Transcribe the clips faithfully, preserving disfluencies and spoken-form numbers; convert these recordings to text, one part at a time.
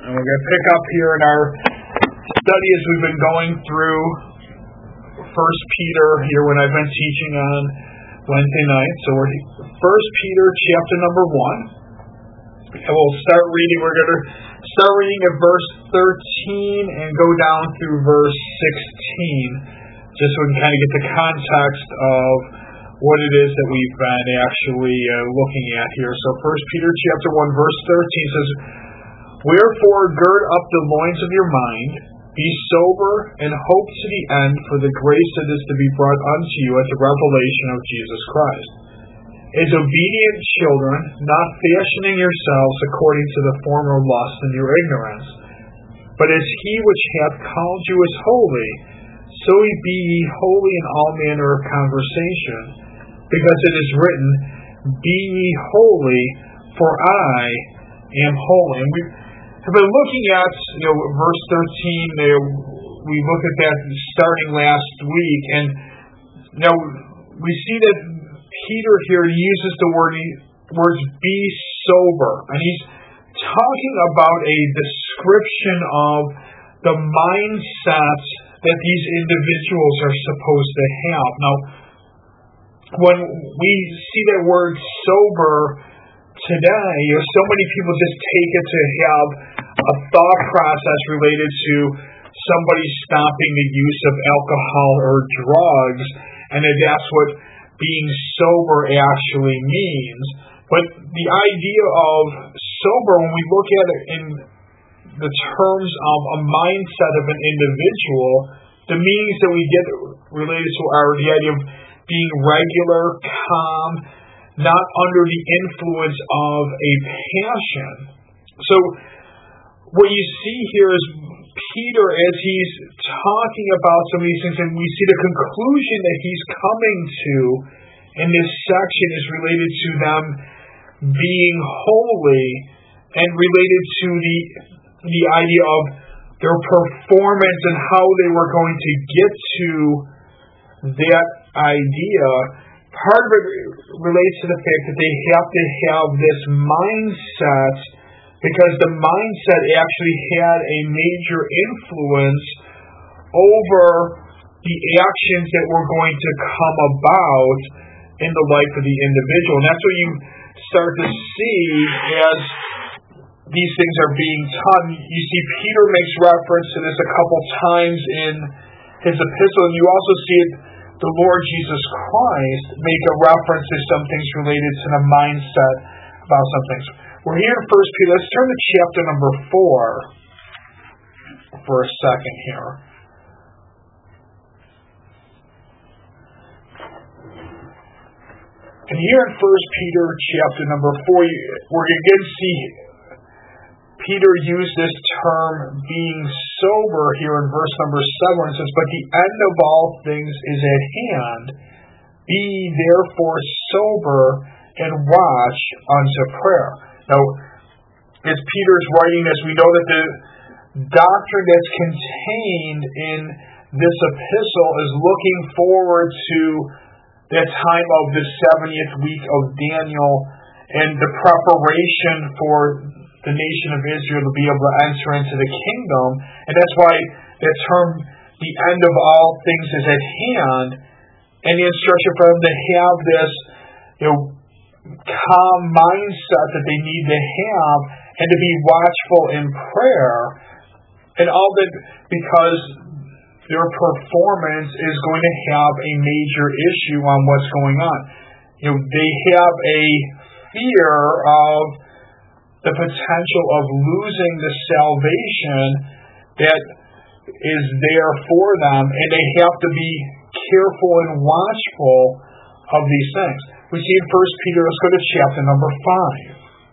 And we're going to pick up here in our study as we've been going through First Peter here when I've been teaching on Wednesday night. So we're First Peter chapter number one. And we'll start reading. We're going to start reading at verse thirteen and go down through verse sixteen, just so we can kind of get the context of what it is that we've been actually uh, looking at here. So First Peter chapter one, verse thirteen says, "Wherefore gird up the loins of your mind, be sober, and hope to the end for the grace that is to be brought unto you at the revelation of Jesus Christ. As obedient children, not fashioning yourselves according to the former lust in your ignorance, but as he which hath called you is holy, so be ye holy in all manner of conversation, because it is written, Be ye holy, for I am holy." And we have been looking at, you know, verse thirteen. There, we looked at that starting last week, and you know, we see that Peter here uses the word words "be sober," and he's talking about a description of the mindset that these individuals are supposed to have. Now, when we see that word "sober" today, you know, so many people just take it to have a thought process related to somebody stopping the use of alcohol or drugs, and that that's what being sober actually means. But the idea of sober, when we look at it in the terms of a mindset of an individual, the meanings that we get related to are the idea of being regular, calm, not under the influence of a passion. So what you see here is Peter, as he's talking about some of these things, and we see the conclusion that he's coming to in this section is related to them being holy and related to the the idea of their performance and how they were going to get to that idea. Part of it relates to the fact that they have to have this mindset, because the mindset actually had a major influence over the actions that were going to come about in the life of the individual. And that's what you start to see as these things are being taught. You see Peter makes reference to this a couple times in his epistle, and you also see it, the Lord Jesus Christ make a reference to some things related to the mindset about some things. We're here in First Peter. Let's turn to chapter number four for a second here. And here in First Peter chapter number four, we're going to again see Peter use this term being sober here in verse number seven. It says, "But the end of all things is at hand. Be therefore sober and watch unto prayer." Now, as Peter's writing this, we know that the doctrine that's contained in this epistle is looking forward to that time of the seventieth week of Daniel and the preparation for the nation of Israel to be able to enter into the kingdom. And that's why that term, the end of all things is at hand, and the instruction for them to have this, you know, calm mindset that they need to have, and to be watchful in prayer, and all that because their performance is going to have a major issue on what's going on. You know, they have a fear of the potential of losing the salvation that is there for them, and they have to be careful and watchful of these things. We see in First Peter, let's go to chapter number five.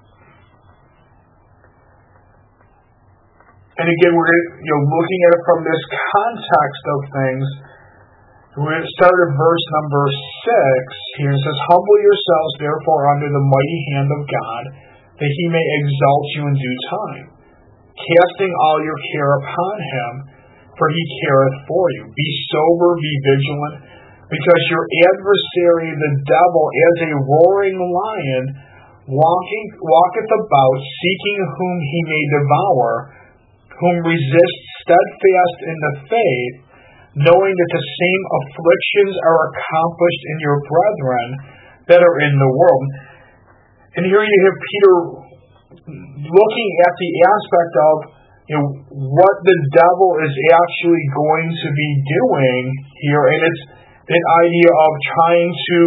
And again, we're you know looking at it from this context of things. We're going to start at verse number six. Here it says, "Humble yourselves therefore under the mighty hand of God, that he may exalt you in due time, casting all your care upon him, for he careth for you. Be sober, be vigilant, because your adversary, the devil, as a roaring lion, walking, walketh about, seeking whom he may devour, whom resist steadfast in the faith, knowing that the same afflictions are accomplished in your brethren that are in the world. And here you have Peter looking at the aspect of, you know, what the devil is actually going to be doing here, and it's an idea of trying to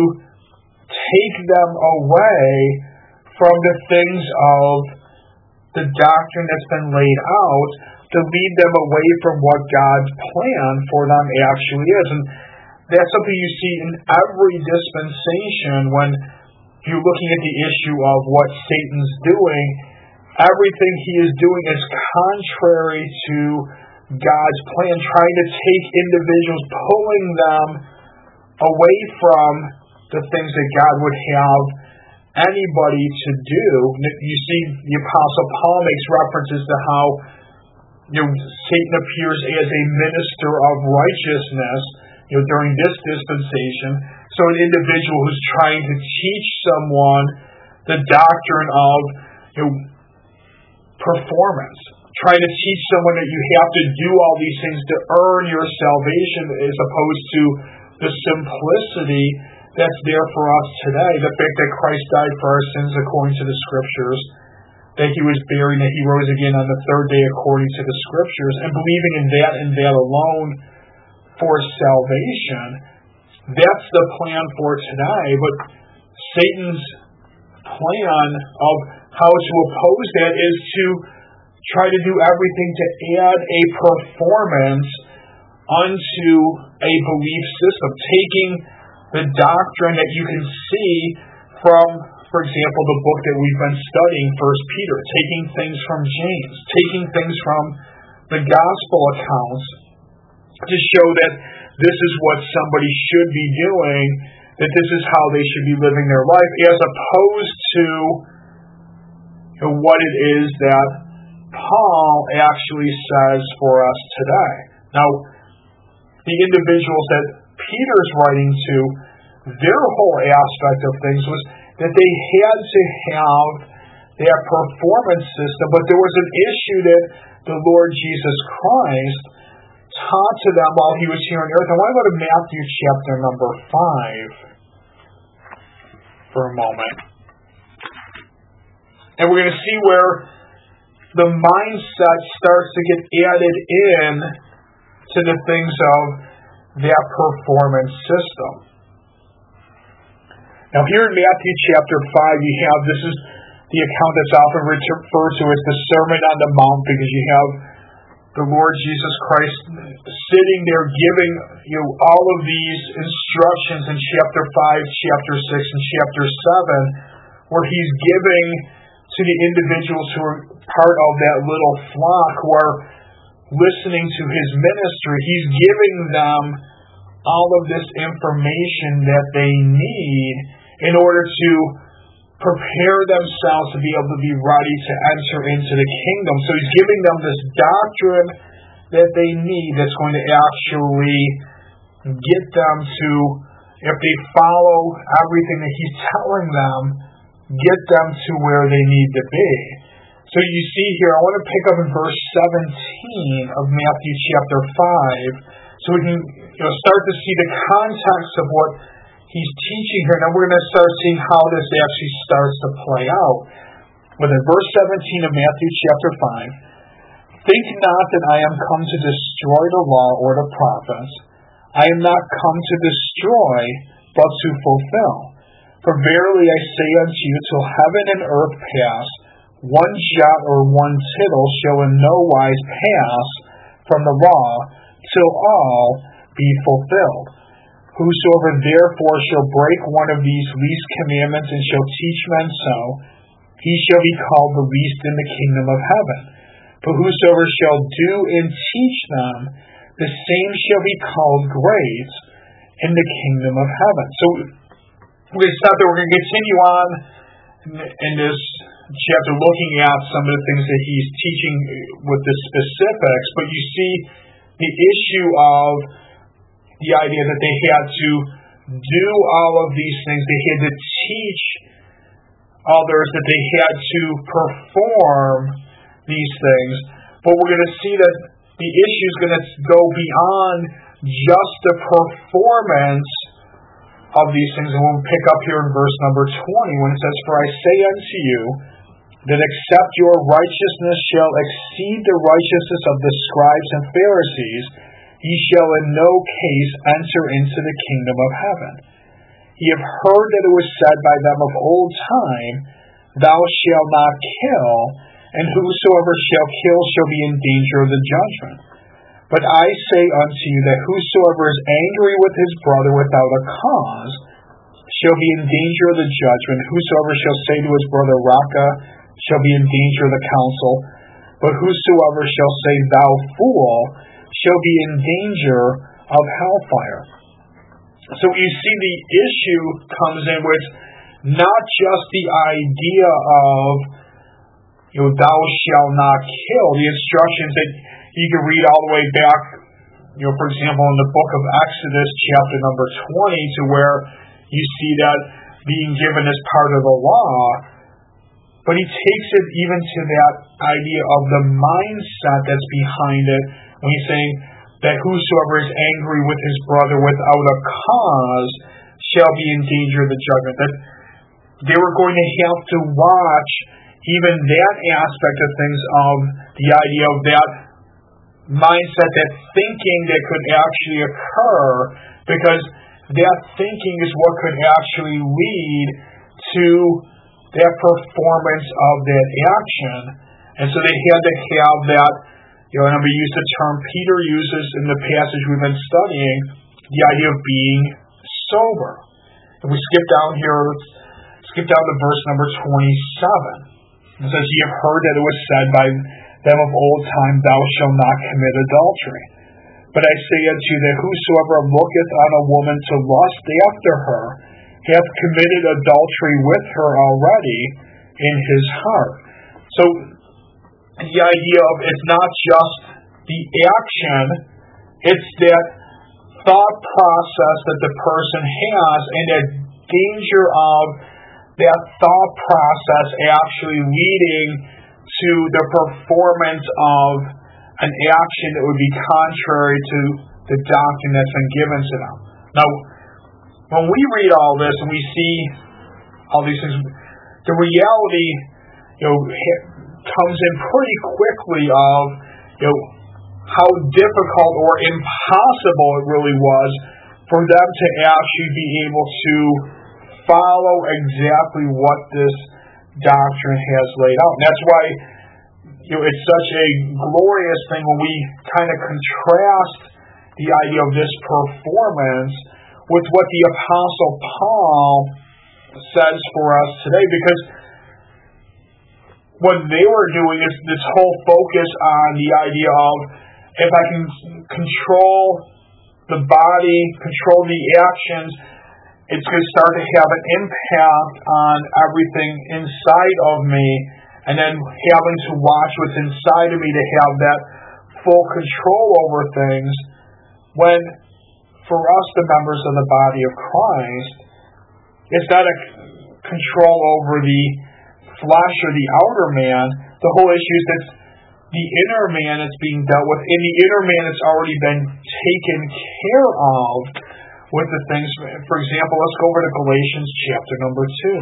take them away from the things of the doctrine that's been laid out, to lead them away from what God's plan for them actually is. And that's something you see in every dispensation when you're looking at the issue of what Satan's doing. Everything he is doing is contrary to God's plan, trying to take individuals, pulling them away from the things that God would have anybody to do. You see, the Apostle Paul makes references to how, you know, Satan appears as a minister of righteousness, you know, during this dispensation. So an individual who's trying to teach someone the doctrine of, you know, performance, trying to teach someone that you have to do all these things to earn your salvation, as opposed to the simplicity that's there for us today. The fact that Christ died for our sins according to the Scriptures, that he was buried, and that he rose again on the third day according to the Scriptures, and believing in that and that alone for salvation. That's the plan for today. But Satan's plan of how to oppose that is to try to do everything to add a performance unto a belief system, taking the doctrine that you can see from, for example, the book that we've been studying, First Peter, taking things from James, taking things from the gospel accounts to show that this is what somebody should be doing, that this is how they should be living their life, as opposed to, you know, what it is that Paul actually says for us today. Now, the individuals that Peter's writing to, their whole aspect of things was that they had to have that performance system, but there was an issue that the Lord Jesus Christ taught to them while he was here on earth. I want to go to Matthew chapter number five for a moment. And we're going to see where the mindset starts to get added in to the things of that performance system. Now here in Matthew chapter five, you have, this is the account that's often referred to as the Sermon on the Mount, because you have the Lord Jesus Christ sitting there giving, you know, all of these instructions in chapter five, chapter six, and chapter seven, where he's giving to the individuals who are part of that little flock, who are listening to his ministry. He's giving them all of this information that they need in order to prepare themselves to be able to be ready to enter into the kingdom. So he's giving them this doctrine that they need that's going to actually get them to, if they follow everything that he's telling them, get them to where they need to be. So you see here, I want to pick up in verse seventeen of Matthew chapter five, so we can, you know, start to see the context of what he's teaching here. Now we're going to start seeing how this actually starts to play out. But in verse seventeen of Matthew chapter five, think not that I am come to destroy the law or the prophets. I am not come to destroy, but to fulfill. For verily I say unto you, till heaven and earth pass, one jot or one tittle shall in no wise pass from the law, till all be fulfilled. Whosoever therefore shall break one of these least commandments and shall teach men so, he shall be called the least in the kingdom of heaven. But whosoever shall do and teach them, the same shall be called great in the kingdom of heaven. So we're going to stop there. We're going to continue on in this chapter looking at some of the things that he's teaching with the specifics, but you see the issue of the idea that they had to do all of these things. They had to teach others that they had to perform these things. But we're going to see that the issue is going to go beyond just the performance of these things. And we'll pick up here in verse number twenty when it says, "For I say unto you, that except your righteousness shall exceed the righteousness of the scribes and Pharisees, ye shall in no case enter into the kingdom of heaven. Ye have heard that it was said by them of old time, Thou shalt not kill, and whosoever shall kill shall be in danger of the judgment. But I say unto you that whosoever is angry with his brother without a cause shall be in danger of the judgment. Whosoever shall say to his brother, Raca, shall be in danger of the council. But whosoever shall say, Thou fool, shall be in danger of hellfire." So you see the issue comes in with not just the idea of, you know, thou shalt not kill, the instructions that you can read all the way back, you know, for example, in the book of Exodus, chapter number twenty, to where you see that being given as part of the law. But he takes it even to that idea of the mindset that's behind it when he's saying that whosoever is angry with his brother without a cause shall be in danger of the judgment. That they were going to have to watch even that aspect of things, of the idea of that mindset, that thinking that could actually occur, because that thinking is what could actually lead to that performance of that action. And so they had to have that, you know, and I'm going to use the term Peter uses in the passage we've been studying, the idea of being sober. If we skip down here, let's skip down to verse number twenty-seven. It says, "Ye have heard that it was said by them of old time, Thou shalt not commit adultery. But I say unto you that whosoever looketh on a woman to lust after her, hath committed adultery with her already in his heart." So the idea of it's not just the action, it's that thought process that the person has, and that danger of that thought process actually leading to the performance of an action that would be contrary to the doctrine that's been given to them. Now, when we read all this and we see all these things, the reality, you know, comes in pretty quickly of, you know, how difficult or impossible it really was for them to actually be able to follow exactly what this doctrine has laid out. And that's why, you know, it's such a glorious thing when we kind of contrast the idea of this performance with what the Apostle Paul says for us today, because what they were doing is this whole focus on the idea of, if I can control the body, control the actions, it's going to start to have an impact on everything inside of me, and then having to watch what's inside of me to have that full control over things, when for us, the members of the body of Christ, it's not a control over the flesh or the outer man. The whole issue is that the inner man is being dealt with. In the inner man, it's already been taken care of with the things. For example, let's go over to Galatians chapter number two.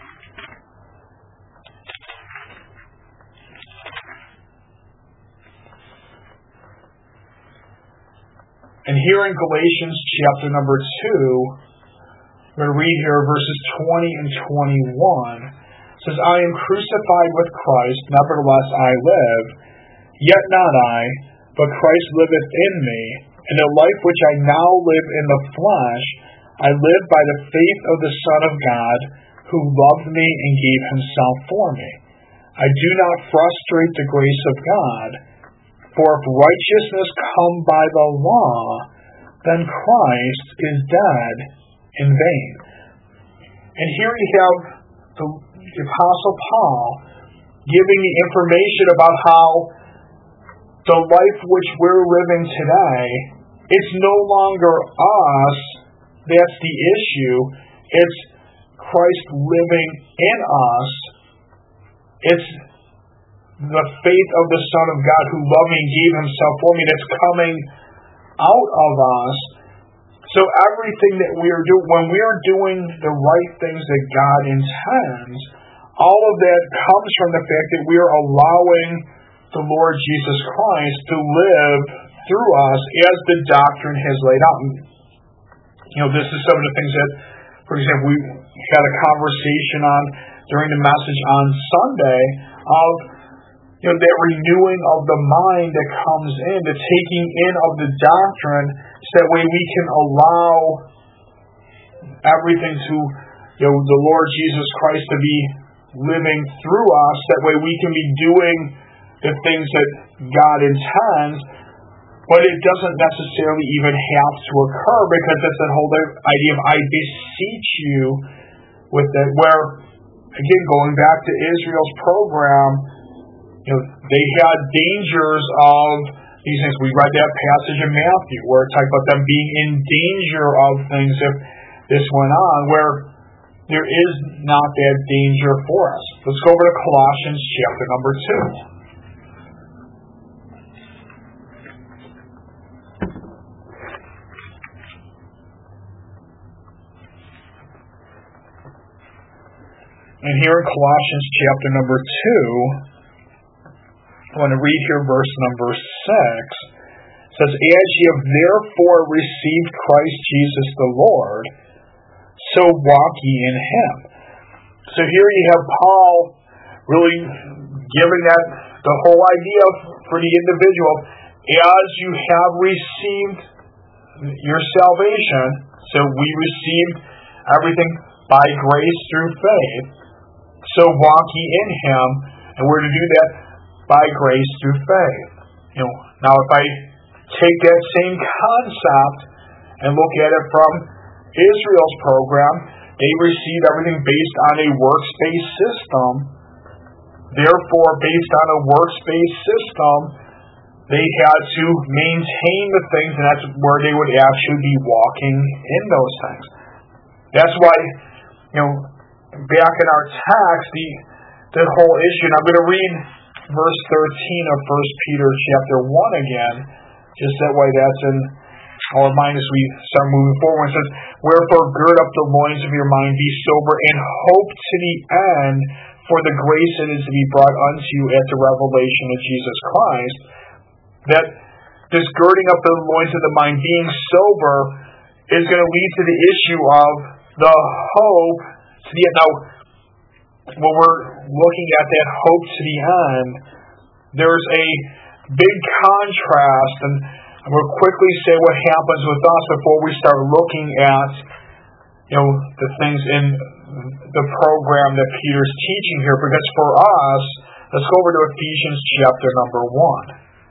And here in Galatians chapter number two, we're going to read here verses twenty and twenty-one. It says, "I am crucified with Christ, nevertheless I live. Yet not I, but Christ liveth in me. And the life which I now live in the flesh, I live by the faith of the Son of God, who loved me and gave himself for me. I do not frustrate the grace of God. For if righteousness come by the law, then Christ is dead in vain." And here you have the, the Apostle Paul giving the information about how the life which we're living today, it's no longer us that's the issue. It's Christ living in us. It's the faith of the Son of God who loved me and gave himself for me that's coming out of us. So everything that we are doing, when we are doing the right things that God intends, all of that comes from the fact that we are allowing the Lord Jesus Christ to live through us as the doctrine has laid out. You know, this is some of the things that, for example, we had a conversation on during the message on Sunday of, you know, that renewing of the mind that comes in, the taking in of the doctrine, so that way we can allow everything to, you know, the Lord Jesus Christ to be living through us. That way we can be doing the things that God intends, but it doesn't necessarily even have to occur, because it's that whole idea of I beseech you with it, where, again, going back to Israel's program, you know, they had dangers of these things. We read that passage in Matthew where it talked about them being in danger of things if this went on, where there is not that danger for us. Let's go over to Colossians chapter number two. And here in Colossians chapter number two, I want to read here verse number six. It says, as ye have therefore received Christ Jesus the Lord, so walk ye in him. So here you have Paul really giving that the whole idea for the individual. As you have received your salvation, so we received everything by grace through faith, so walk ye in him, and we're to do that by grace through faith. You know, now if I take that same concept and look at it from Israel's program, they received everything based on a works-based system. Therefore, based on a works-based system, they had to maintain the things, and that's where they would actually be walking in those things. That's why, you know, back in our text, the the whole issue, and I'm going to read verse thirteen of First Peter chapter one again, just that way that's in our mind as we start moving forward. It says, wherefore gird up the loins of your mind, be sober, and hope to the end for the grace that is to be brought unto you at the revelation of Jesus Christ. That this girding up the loins of the mind, being sober, is going to lead to the issue of the hope to the end. Now, when we're looking at that hope to the end, there's a big contrast, and we'll quickly say what happens with us before we start looking at, you know, the things in the program that Peter's teaching here. Because for us, let's go over to Ephesians chapter number one.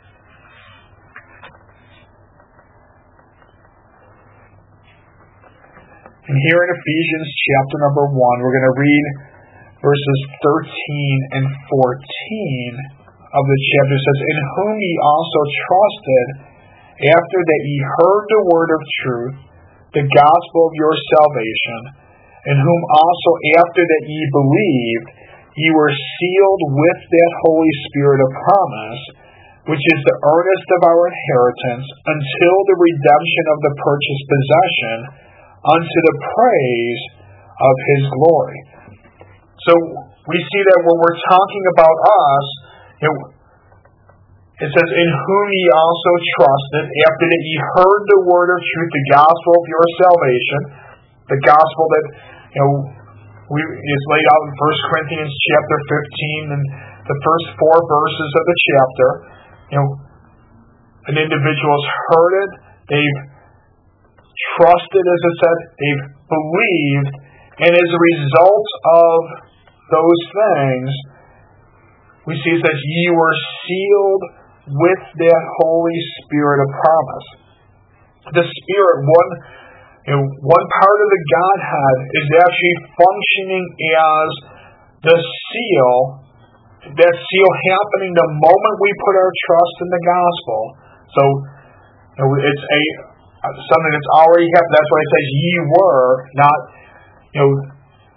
And here in Ephesians chapter number one, we're going to read verses thirteen and fourteen of the chapter. It says, in whom ye also trusted, after that ye heard the word of truth, the gospel of your salvation, in whom also after that ye believed, ye were sealed with that Holy Spirit of promise, which is the earnest of our inheritance, until the redemption of the purchased possession, unto the praise of his glory. So we see that when we're talking about us, you know, it says, in whom ye also trusted, after that ye heard the word of truth, the gospel of your salvation, the gospel that, you know, we, is laid out in First Corinthians chapter fifteen, and the first four verses of the chapter. You know, an individual's heard it, they've trusted, as it said, they've believed, and as a result of those things, we see it says, ye were sealed with that Holy Spirit of promise. The Spirit, one, you know, one part of the Godhead, is actually functioning as the seal. That seal happening the moment we put our trust in the gospel. So, you know, it's a something that's already happened. That's why it says ye were, not, you know,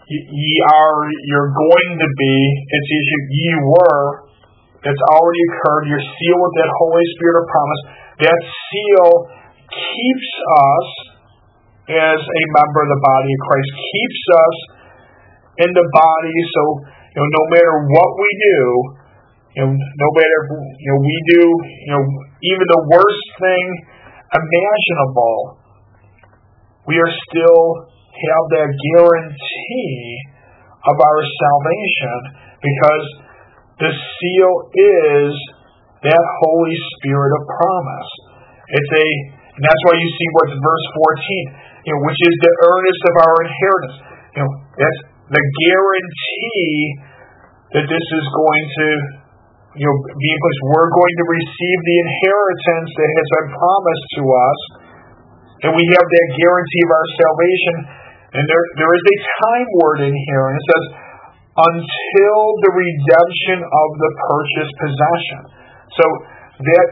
ye are, you're going to be, it's issue, ye were, it's already occurred, you're sealed with that Holy Spirit of promise. That seal keeps us as a member of the body of Christ, keeps us in the body, so you know, no matter what we do, you know, no matter you know, we do, you know, even the worst thing imaginable, we are still have that guarantee of our salvation because the seal is that Holy Spirit of promise. It's a, and that's why you see what's verse fourteen, you know, which is the earnest of our inheritance. You know, that's the guarantee that this is going to, you know, be in place. We're going to receive the inheritance that has been promised to us, and we have that guarantee of our salvation. And there, there is a time word in here, and it says, until the redemption of the purchased possession. So that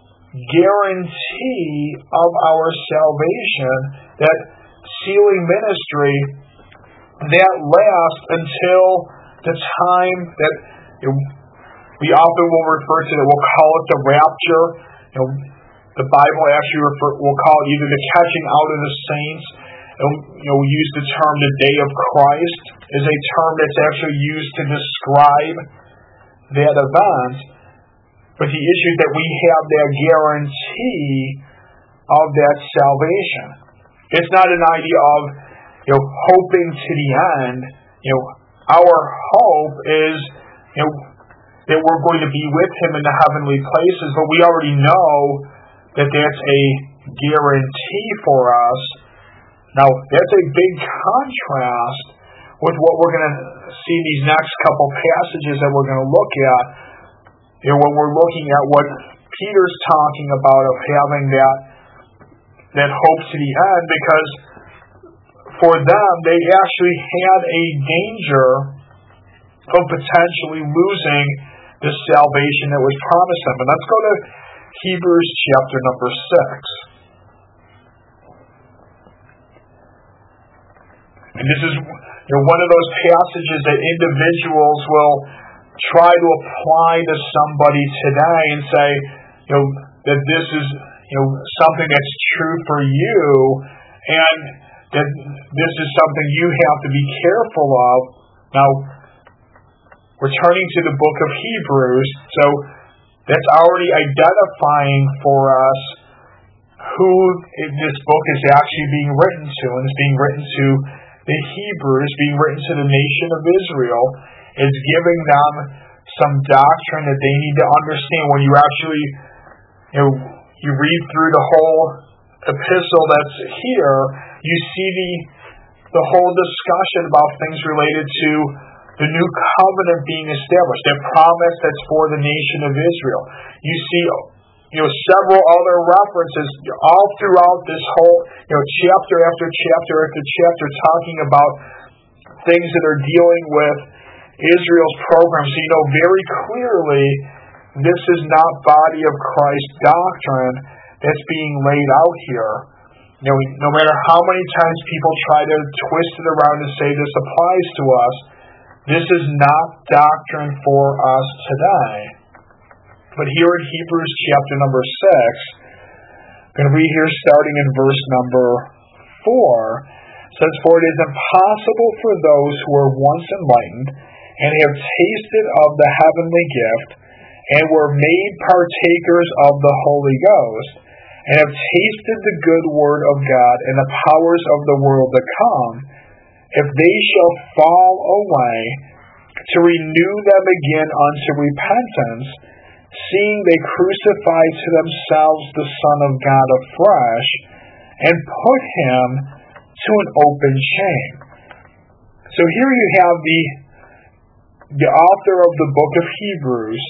guarantee of our salvation, that sealing ministry, that lasts until the time that you know, we often will refer to that. We'll call it the rapture. You know, the Bible actually refer, will call it either the catching out of the saints. And, you know, we use the term the day of Christ is a term that's actually used to describe that event. But the issue is that we have that guarantee of that salvation. It's not an idea of, you know, hoping to the end. You know, our hope is, you know, that we're going to be with Him in the heavenly places, but we already know that that's a guarantee for us. Now, that's a big contrast with what we're going to see in these next couple passages that we're going to look at. You know, when we're looking at what Peter's talking about of having that that hope to the end, because for them, they actually had a danger of potentially losing the salvation that was promised them. And let's go to Hebrews chapter number six. And this is you know, one of those passages that individuals will try to apply to somebody today and say, you know, that this is you know something that's true for you, and that this is something you have to be careful of. Now, we're turning to the book of Hebrews, so that's already identifying for us who this book is actually being written to, and it's being written to the Hebrews, being written to the nation of Israel. It's giving them some doctrine that they need to understand. When you actually, you know, you read through the whole epistle that's here, you see the the whole discussion about things related to the new covenant being established, that promise that's for the nation of Israel. You see, you know, several other references all throughout this whole, you know, chapter after chapter after chapter, talking about things that are dealing with Israel's program. So you know very clearly this is not body of Christ doctrine that's being laid out here. You know, no matter how many times people try to twist it around and say this applies to us, this is not doctrine for us today. But here in Hebrews chapter number six, I'm going to read here starting in verse number four. It says, for it is impossible for those who were once enlightened and have tasted of the heavenly gift and were made partakers of the Holy Ghost and have tasted the good word of God and the powers of the world to come, if they shall fall away, to renew them again unto repentance, seeing they crucify to themselves the Son of God afresh, and put Him to an open shame. So here you have the, the author of the book of Hebrews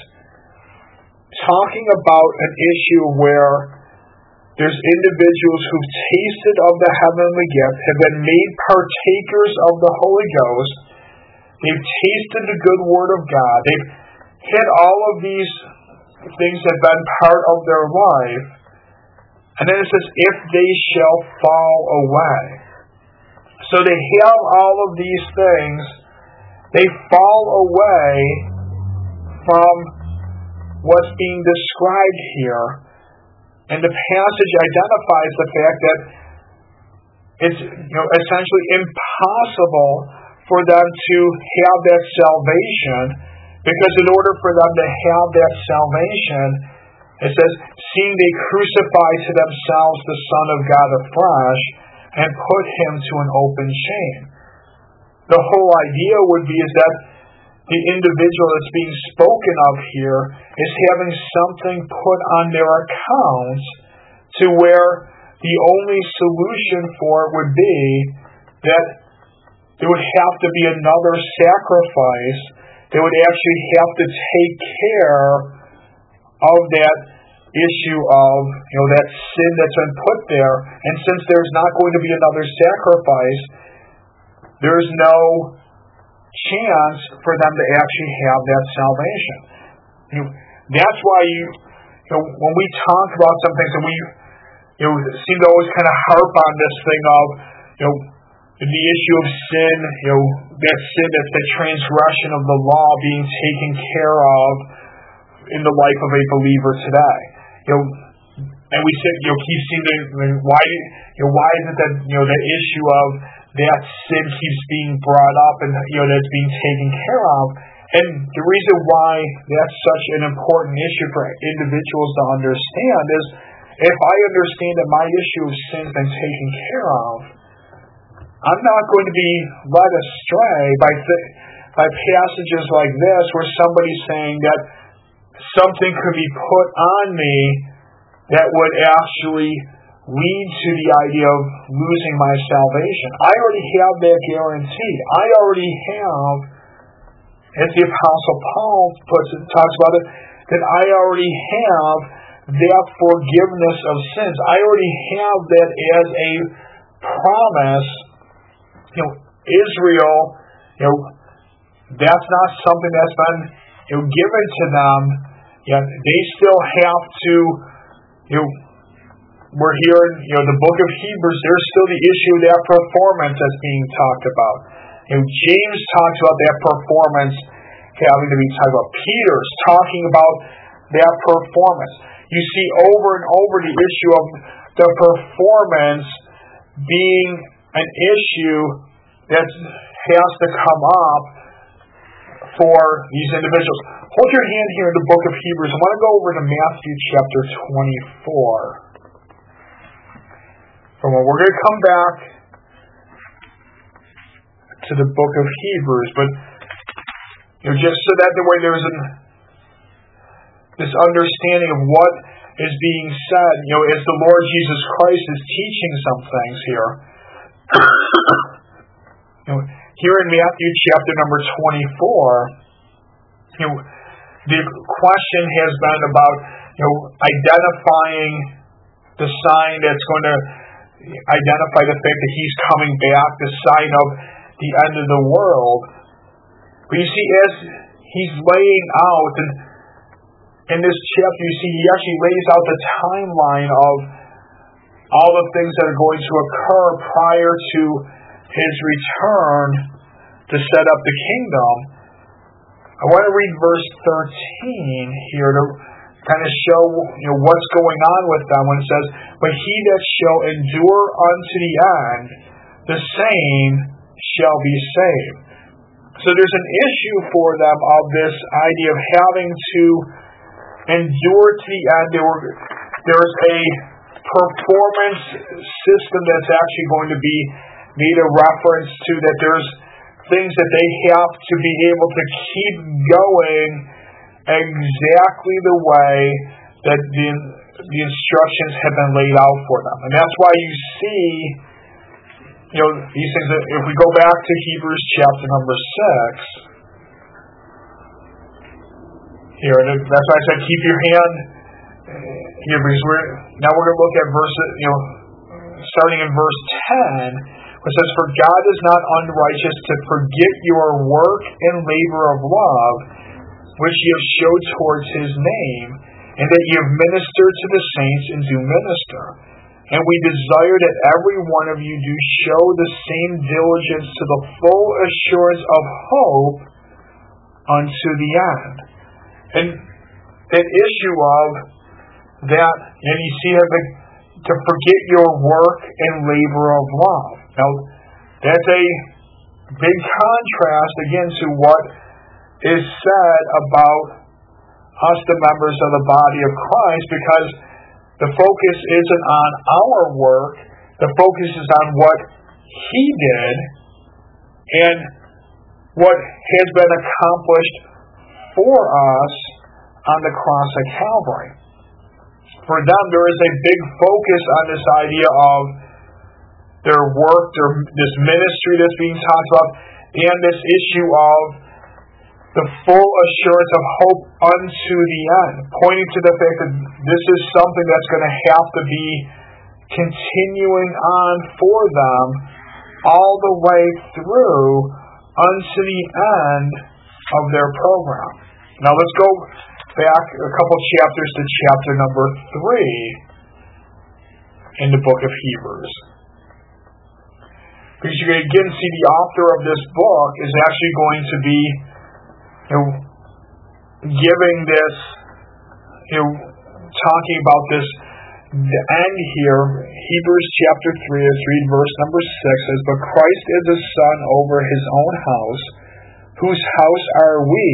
talking about an issue where there's individuals who've tasted of the heavenly gift, have been made partakers of the Holy Ghost, they've tasted the good word of God, they've had all of these things that have been part of their life, and then it says, if they shall fall away. So they have all of these things. They fall away from what's being described here. And the passage identifies the fact that it's, you know, essentially impossible for them to have that salvation, because in order for them to have that salvation, it says, seeing they crucify to themselves the Son of God afresh and put him to an open shame. The whole idea would be is that the individual that's being spoken of here is having something put on their accounts to where the only solution for it would be that there would have to be another sacrifice. They would actually have to take care of that issue of, you know, that sin that's been put there. And since there's not going to be another sacrifice, there's no chance for them to actually have that salvation. You know, that's why you, you know, when we talk about some things, and we, you know, seem to always kind of harp on this thing of, you know, the issue of sin, you know, that sin, that's the transgression of the law being taken care of in the life of a believer today. You know, and we say, you know, keep seeing the, why, you know, why is it that, you know, the issue of that sin keeps being brought up and, you know, that's being taken care of. And the reason why that's such an important issue for individuals to understand is, if I understand that my issue of sin has been taken care of, I'm not going to be led astray by th- by passages like this where somebody's saying that something could be put on me that would actually lead to the idea of losing my salvation. I already have that guaranteed. I already have, as the Apostle Paul puts it, talks about it, that I already have that forgiveness of sins. I already have that as a promise. You know, Israel, you know, that's not something that's been, you know, given to them. Yet they still have to, you know, we're here in, you know, the book of Hebrews, there's still the issue of that performance that's being talked about. You know, James talks about that performance having to be talked about. Peter's talking about that performance. You see over and over the issue of the performance being an issue that has to come up for these individuals. Hold your hand here in the book of Hebrews. I want to go over to Matthew chapter twenty-four. From where we're going to come back to the book of Hebrews, but, you know, just so that the way there's an, this understanding of what is being said, you know, as the Lord Jesus Christ is teaching some things here. You know, here in Matthew chapter number twenty-four, you know, the question has been about, you know, identifying the sign that's going to identify the fact that he's coming back, the sign of the end of the world. But you see, as he's laying out, and in this chapter, you see, he actually lays out the timeline of all the things that are going to occur prior to his return to set up the kingdom. I want to read verse thirteen here to kind of show, you know, what's going on with them when it says, "But he that shall endure unto the end, the same shall be saved." So there's an issue for them of this idea of having to endure to the end. There were, there's a performance system that's actually going to be made a reference to, that there's things that they have to be able to keep going exactly the way that the, the instructions have been laid out for them. And that's why you see, you know, these things. If we go back to Hebrews chapter number six, here, and that's why I said keep your hand here, because we're, now we're going to look at verse, you know, starting in verse ten, which says, "For God is not unrighteous to forget your work and labor of love, which ye have showed towards his name, and that ye have ministered to the saints and do minister. And we desire that every one of you do show the same diligence to the full assurance of hope unto the end. And that issue of that, and you see it, to forget your work and labor of love. Now, that's a big contrast, again, to what is said about us, the members of the body of Christ, because the focus isn't on our work, the focus is on what He did and what has been accomplished for us on the cross at Calvary. For them, there is a big focus on this idea of their work, their, this ministry that's being talked about, and this issue of the full assurance of hope unto the end, pointing to the fact that this is something that's going to have to be continuing on for them all the way through unto the end of their program. Now let's go back a couple chapters to chapter number three in the book of Hebrews. Because you can again see the author of this book is actually going to be, you know, giving this, you know, talking about this, the end here, Hebrews chapter three, let's read verse number six, says, "But Christ is a son over his own house, whose house are we?"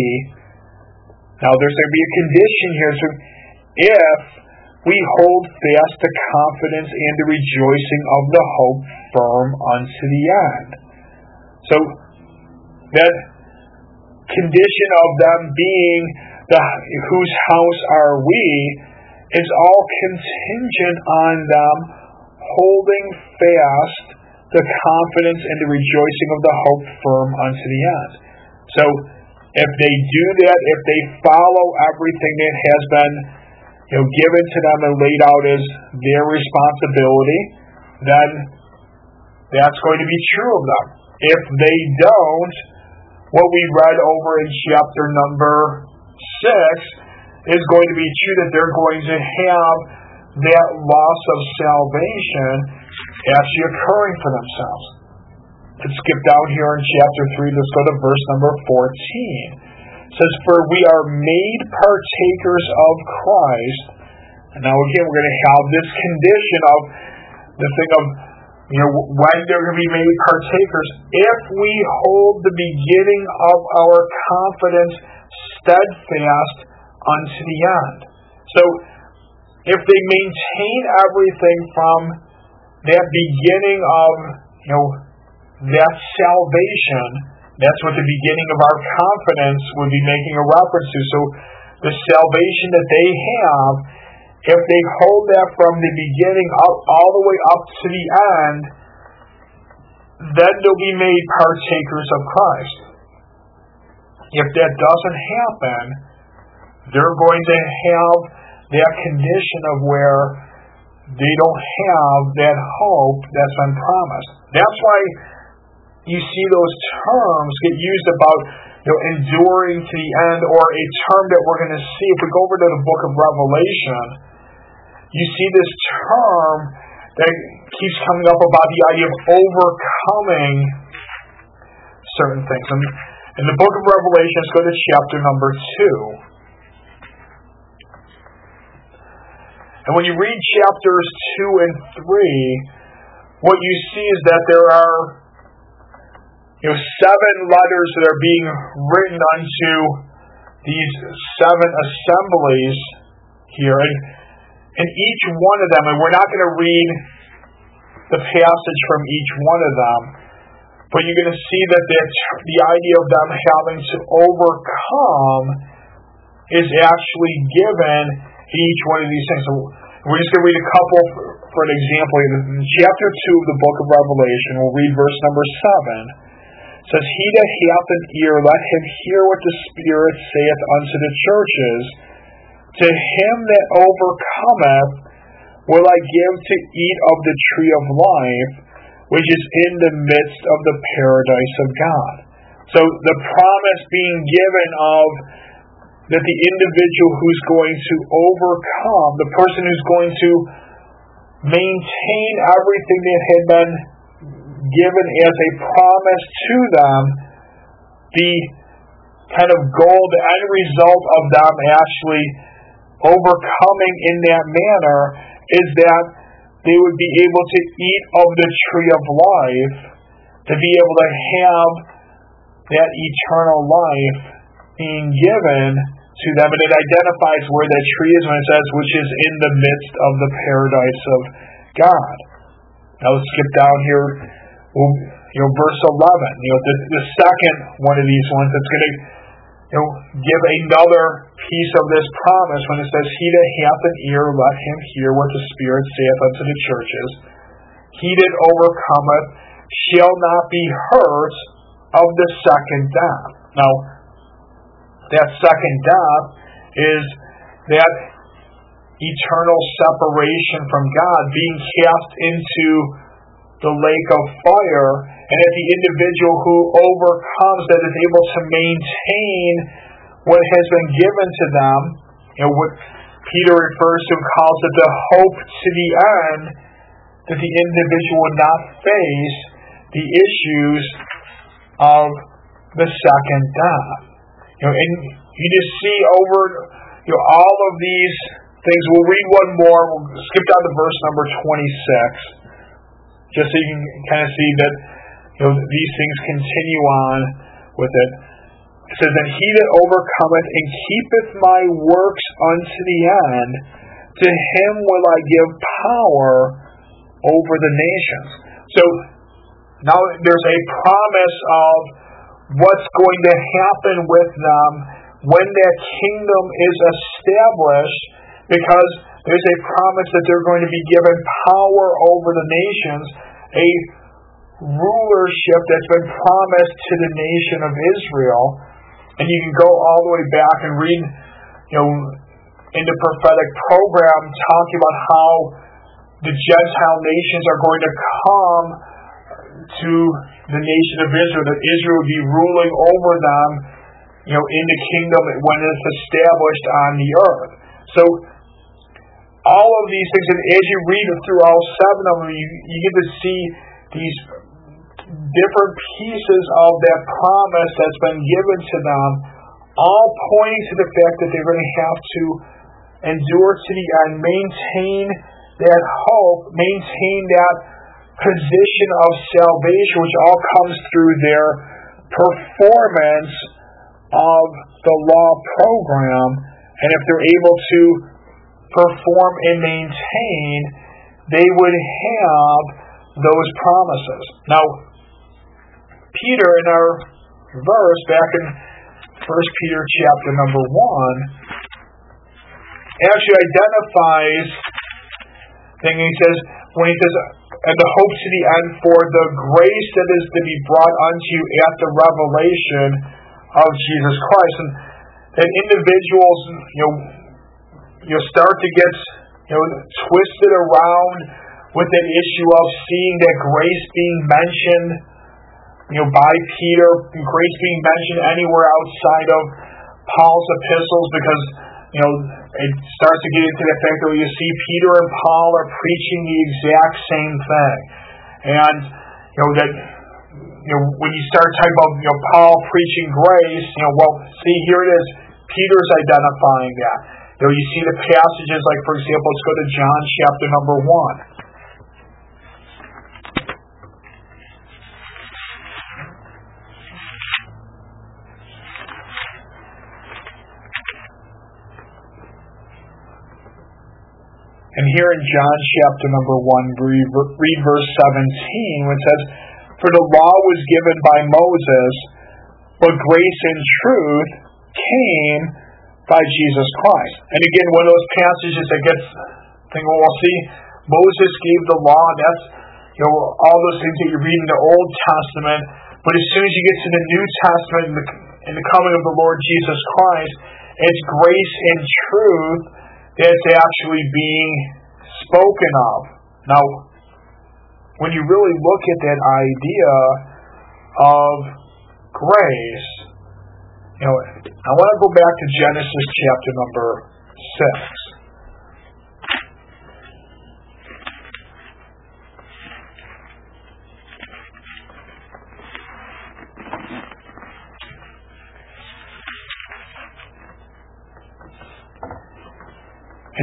Now there's going to be a condition here. So if we hold fast the confidence and the rejoicing of the hope firm unto the end. So that condition of them being the whose house are we is all contingent on them holding fast the confidence and the rejoicing of the hope firm unto the end. So if they do that, if they follow everything that has been, you know, given to them and laid out as their responsibility, then that's going to be true of them. If they don't, what we read over in chapter number six is going to be true, that they're going to have that loss of salvation actually occurring for themselves. Let's skip down here in chapter three. Let's go to verse number fourteen. It says, "For we are made partakers of Christ." And now again, we're going to have this condition of the thing of, you know, when they're going to be made partakers, if we hold the beginning of our confidence steadfast unto the end. So, if they maintain everything from that beginning of, you know, that salvation, that's what the beginning of our confidence would be making a reference to. So the salvation that they have, if they hold that from the beginning up all the way up to the end, then they'll be made partakers of Christ. If that doesn't happen, they're going to have that condition of where they don't have that hope that's been promised. That's why you see those terms get used about, you know, enduring to the end, or a term that we're going to see if we go over to the book of Revelation. You see this term that keeps coming up about the idea of overcoming certain things. And in the book of Revelation, let's go to chapter number two. And when you read chapters two and three, what you see is that there are, you know, seven letters that are being written unto these seven assemblies here. And, and each one of them, and we're not going to read the passage from each one of them, but you're going to see that the, the idea of them having to overcome is actually given each one of these things. So we're just going to read a couple for, for an example. In chapter two of the book of Revelation, we'll read verse number seven. It says, "He that hath an ear, let him hear what the Spirit saith unto the churches. To him that overcometh will I give to eat of the tree of life, which is in the midst of the paradise of God." So the promise being given of that the individual who's going to overcome, the person who's going to maintain everything that had been given as a promise to them, the kind of goal, the end result of them actually overcoming in that manner is that they would be able to eat of the tree of life, to be able to have that eternal life being given to them. And it identifies where that tree is when it says, which is in the midst of the paradise of God. Now let's skip down here, well, you know, verse eleven. You know, the, the second one of these ones that's going to, you know, give another piece of this promise when it says, he that hath an ear, let him hear what the Spirit saith unto the churches. He that overcometh shall not be hurt of the second death. Now, that second death is that eternal separation from God, being cast into the lake of fire, and that the individual who overcomes, that is able to maintain what has been given to them, you know, what Peter refers to and calls it the hope to the end, that the individual would not face the issues of the second death. You know, and you just see over, you know, all of these things. We'll read one more. We'll skip down to verse number twenty-six, just so you can kind of see that, you know, these things continue on with it. It says, and he that overcometh and keepeth my works unto the end, to him will I give power over the nations. So now there's a promise of what's going to happen with them when that kingdom is established, because there's a promise that they're going to be given power over the nations, a rulership that's been promised to the nation of Israel. And you can go all the way back and read, you know, in the prophetic program, talking about how the Gentile nations are going to come to the nation of Israel, that Israel would be ruling over them, you know, in the kingdom when it's established on the earth. So all of these things, and as you read through all seven of them, you, you get to see these different pieces of that promise that's been given to them, all pointing to the fact that they're going to have to endure to the end, maintain that hope, maintain that position of salvation, which all comes through their performance of the law program. And if they're able to perform and maintain, they would have those promises. Now, Peter, in our verse back in First Peter chapter number one, actually identifies, and he says, when he says, and the hope to the end for the grace that is to be brought unto you at the revelation of Jesus Christ. And that individuals, you know, you start to get, you know, twisted around with that issue of seeing that grace being mentioned, you know, by Peter, and grace being mentioned anywhere outside of Paul's epistles, because, you know, it starts to get into the fact that you see Peter and Paul are preaching the exact same thing. And, you know, that, you know, when you start talking about, you know, Paul preaching grace, you know, well, see, here it is. Peter's identifying that. You know, you see the passages, like, for example, let's go to John chapter number one. And here in John chapter number one, read, read verse seventeen, when it says, for the law was given by Moses, but grace and truth came by Jesus Christ. And again, one of those passages that gets, think, well, we'll see, Moses gave the law, that's, you know, all those things that you read in the Old Testament, but as soon as you get to the New Testament and the, and the coming of the Lord Jesus Christ, it's grace and truth that's actually being spoken of. Now, when you really look at that idea of grace, you know, I want to go back to Genesis chapter number six.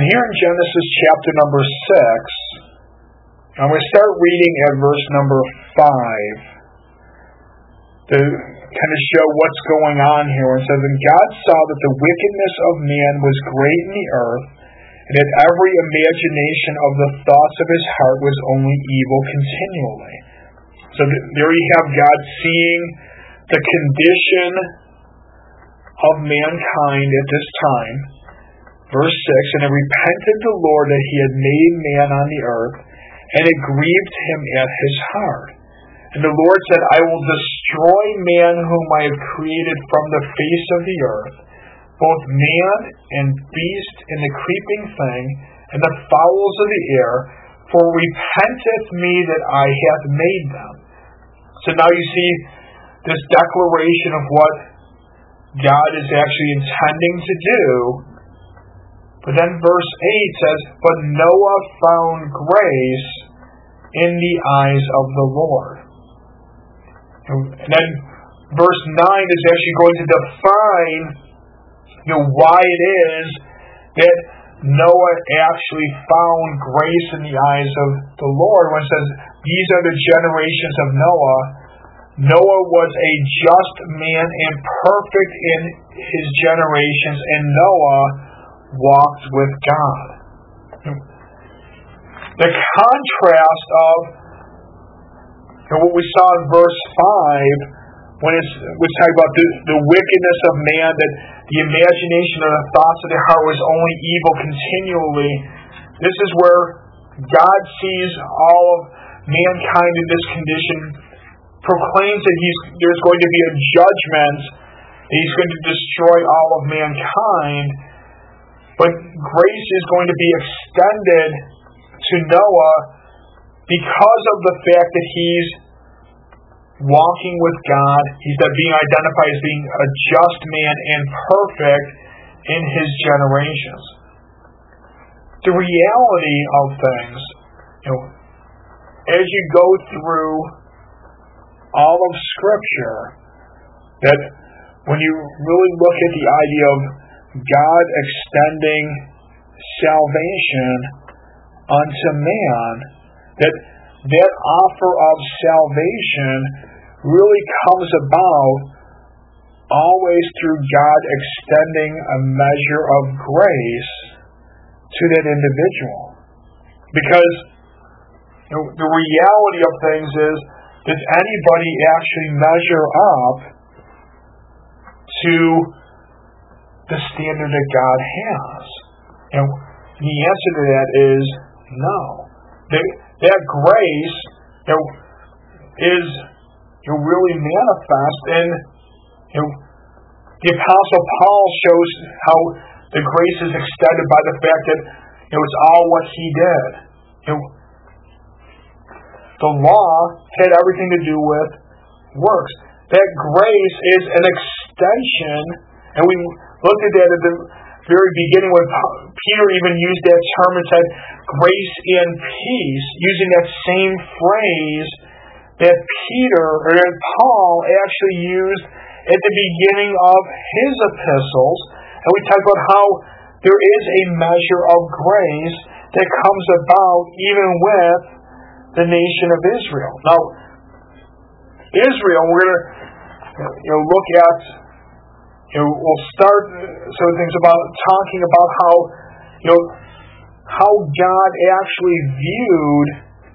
here in Genesis chapter number six, I'm going to start reading at verse number five to kind of show what's going on here. It says, "And God saw that the wickedness of man was great in the earth, and that every imagination of the thoughts of his heart was only evil continually." So there you have God seeing the condition of mankind at this time. Verse six, "And it repented the Lord that he had made man on the earth, and it grieved him at his heart. And the Lord said, I will destroy man whom I have created from the face of the earth, both man and beast and the creeping thing, and the fowls of the air, for repenteth me that I have made them." So now you see this declaration of what God is actually intending to do. But then verse eight says, "But Noah found grace in the eyes of the Lord." And then verse nine is actually going to define, you know, why it is that Noah actually found grace in the eyes of the Lord. When it says, "These are the generations of Noah," Noah was a just man and perfect in his generations, and Noah walked with God. The contrast of, you know, what we saw in verse five, when it's, we talk about the, the wickedness of man, that the imagination or the thoughts of the heart was only evil continually. This is where God sees all of mankind in this condition, proclaims that he's, there's going to be a judgment, that he's going to destroy all of mankind, but grace is going to be extended to Noah because of the fact that he's walking with God. He's being identified as being a just man and perfect in his generations. The reality of things, you know, as you go through all of Scripture, that when you really look at the idea of God extending salvation unto man, that that offer of salvation really comes about always through God extending a measure of grace to that individual. Because, you know, the reality of things is, does anybody actually measure up to the standard that God has? And the answer to that is no. That, that grace, you know, is, you know, really manifest in, you know, the Apostle Paul shows how the grace is extended by the fact that, you know, it's all what he did. You know, the law had everything to do with works. That grace is an extension, and we looked at that at the very beginning when Peter even used that term and said grace and peace, using that same phrase that Peter or that Paul actually used at the beginning of his epistles. And we talked about how there is a measure of grace that comes about even with the nation of Israel. Now, Israel, we're going to you know, look at, you know, we'll start some things about talking about how, you know, how God actually viewed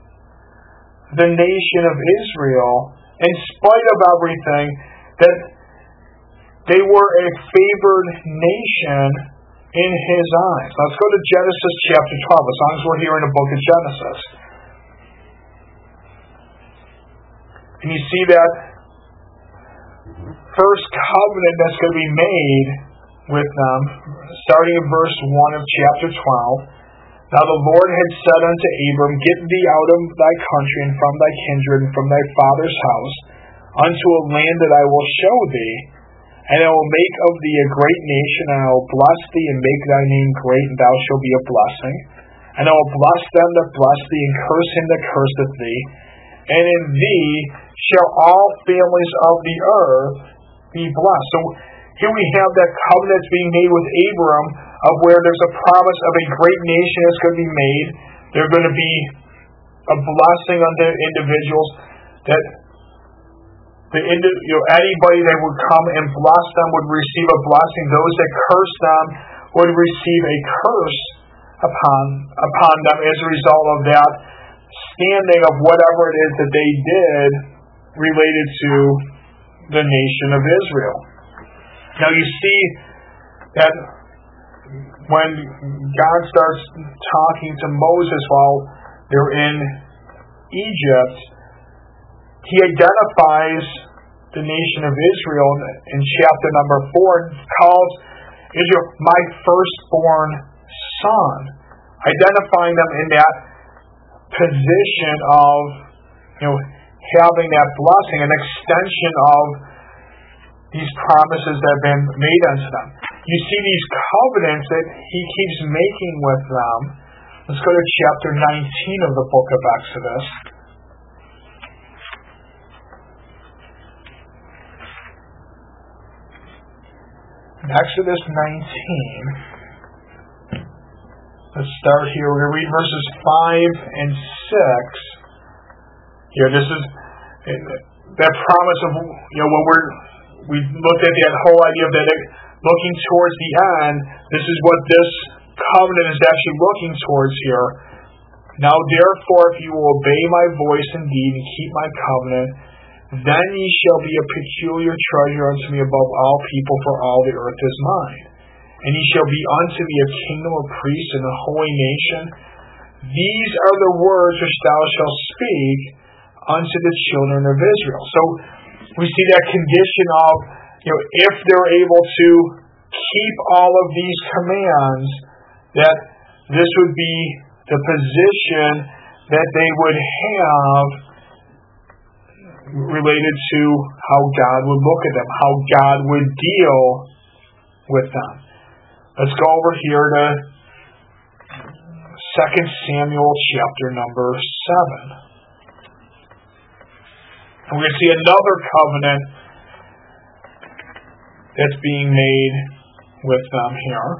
the nation of Israel, in spite of everything, that they were a favored nation in His eyes. Let's go to Genesis chapter twelve, as long as we're here in the book of Genesis. And you see that first covenant that's going to be made with them, starting in verse one of chapter twelve. Now the Lord had said unto Abram, Get thee out of thy country, and from thy kindred, and from thy father's house, unto a land that I will show thee. And I will make of thee a great nation, and I will bless thee, and make thy name great, and thou shalt be a blessing. And I will bless them that bless thee, and curse him that curseth thee. And in thee shall all families of the earth be blessed. So Here we have that covenant that's being made with Abram, of where there's a promise of a great nation that's going to be made. There's going to be a blessing on the individuals, that the you know, anybody that would come and bless them would receive a blessing. Those that curse them would receive a curse upon upon them as a result of that standing of whatever it is that they did related to the nation of Israel. Now you see that when God starts talking to Moses while they're in Egypt, He identifies the nation of Israel in chapter number four and calls Israel my firstborn son, identifying them in that position of, you know, having that blessing, an extension of these promises that have been made unto them. You see these covenants that He keeps making with them. Let's go to chapter nineteen of the book of Exodus. In Exodus nineteen, let's start here. We're going to read verses five and six. Here, this is that promise of, you know, when we're we looked at that whole idea of that it, looking towards the end. This is what this covenant is actually looking towards here. Now, therefore, if you will obey my voice indeed and keep my covenant, then ye shall be a peculiar treasure unto me above all people, for all the earth is mine. And ye shall be unto me a kingdom of priests and a holy nation. These are the words which thou shalt speak unto the children of Israel. So we see that condition of, you know, if they're able to keep all of these commands, that this would be the position that they would have related to how God would look at them, how God would deal with them. Let's go over here to Second Samuel chapter number seven. And we're going to see another covenant that's being made with them here.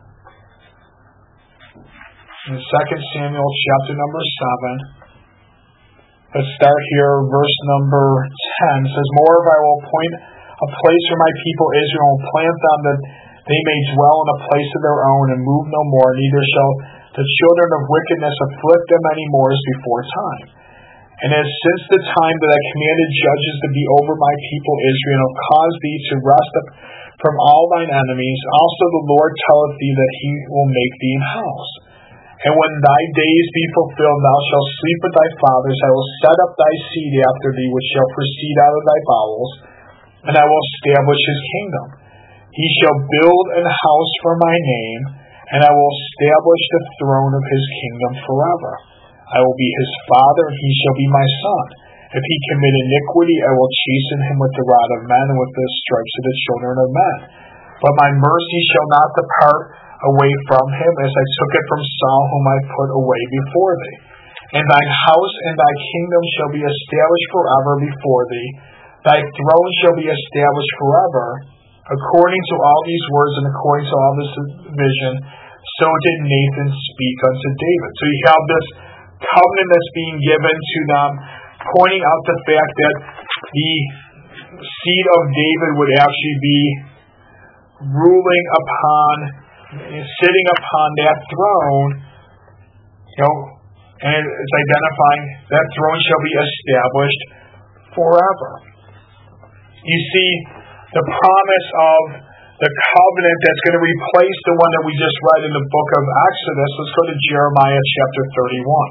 In Second Samuel chapter number seven, let's start here, verse number ten. It says, Moreover, I will appoint a place for my people Israel, and plant them that they may dwell in a place of their own, and move no more, neither shall the children of wickedness afflict them any more as before time. And as since the time that I commanded judges to be over my people Israel, and have caused thee to rest up from all thine enemies, also the Lord telleth thee that he will make thee an house. And when thy days be fulfilled, thou shalt sleep with thy fathers. I will set up thy seed after thee, which shall proceed out of thy bowels, and I will establish his kingdom. He shall build an house for my name, and I will establish the throne of his kingdom forever. I will be his father, and he shall be my son. If he commit iniquity, I will chasten him with the rod of men, and with the stripes of the children of men. But my mercy shall not depart away from him, as I took it from Saul, whom I put away before thee. And thine house and thy kingdom shall be established forever before thee. Thy throne shall be established forever. According to all these words and according to all this vision, so did Nathan speak unto David. So you have this covenant that's being given to them, pointing out the fact that the seed of David would actually be ruling upon, sitting upon that throne, you know, and it's identifying that throne shall be established forever. You see the promise of the covenant that's going to replace the one that we just read in the book of Exodus. Let's go to Jeremiah chapter thirty-one.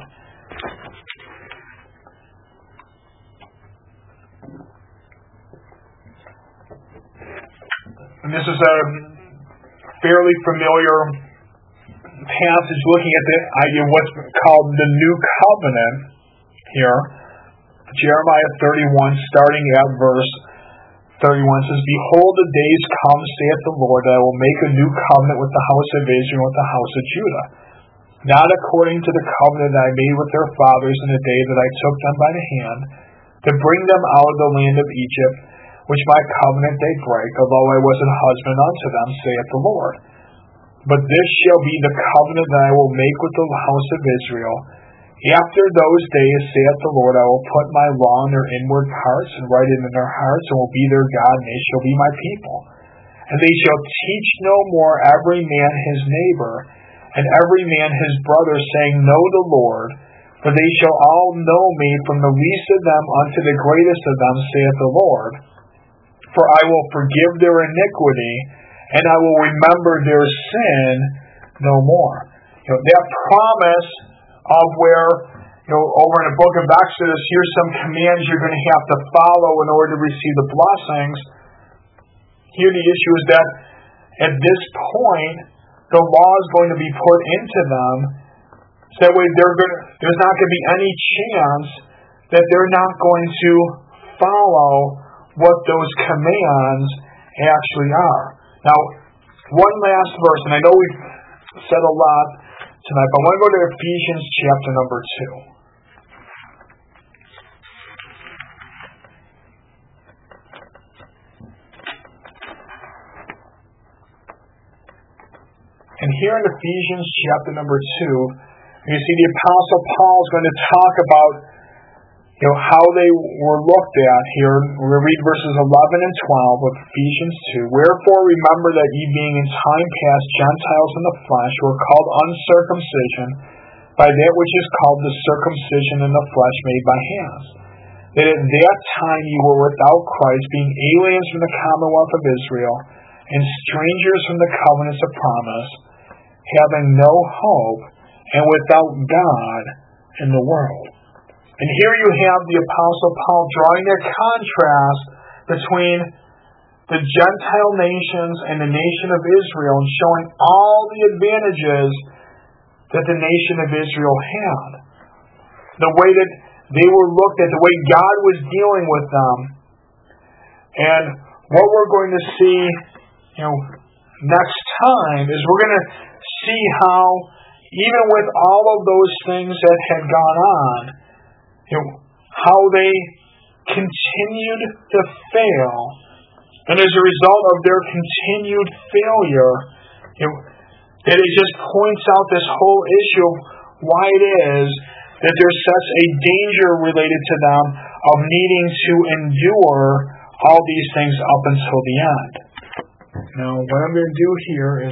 And this is a fairly familiar passage looking at the idea of what's called the New Covenant here. Jeremiah thirty-one, starting at verse thirty-one, says, Behold, the days come, saith the Lord, that I will make a new covenant with the house of Israel and with the house of Judah, not according to the covenant that I made with their fathers in the day that I took them by the hand, to bring them out of the land of Egypt, which my covenant they break, although I was an husband unto them, saith the Lord. But this shall be the covenant that I will make with the house of Israel. After those days, saith the Lord, I will put my law in their inward parts, and write it in their hearts, and will be their God, and they shall be my people. And they shall teach no more every man his neighbor, and every man his brother, saying, Know the Lord. For they shall all know me, from the least of them unto the greatest of them, saith the Lord. For I will forgive their iniquity, and I will remember their sin no more. You know, that promise of where, you know, over in the book of Exodus, here's some commands you're going to have to follow in order to receive the blessings. Here the issue is that at this point, the law is going to be put into them. So that way they're going to, there's not going to be any chance that they're not going to follow what those commands actually are. Now, one last verse, and I know we've said a lot tonight, but I want to go to Ephesians chapter number two. And here in Ephesians chapter number two, you see the Apostle Paul is going to talk about, you know, how they were looked at here. We're going to read verses eleven and twelve of Ephesians two. Wherefore remember that ye being in time past Gentiles in the flesh were called uncircumcision by that which is called the circumcision in the flesh made by hands. That at that time ye were without Christ, being aliens from the commonwealth of Israel, and strangers from the covenants of promise, having no hope, and without God in the world. And here you have the Apostle Paul drawing a contrast between the Gentile nations and the nation of Israel, and showing all the advantages that the nation of Israel had. The way that they were looked at, the way God was dealing with them. And what we're going to see, you know, next time is we're going to see how, even with all of those things that had gone on, you know, how they continued to fail. And as a result of their continued failure, you know, that it just points out this whole issue of why it is that there's such a danger related to them of needing to endure all these things up until the end. Now, what I'm going to do here is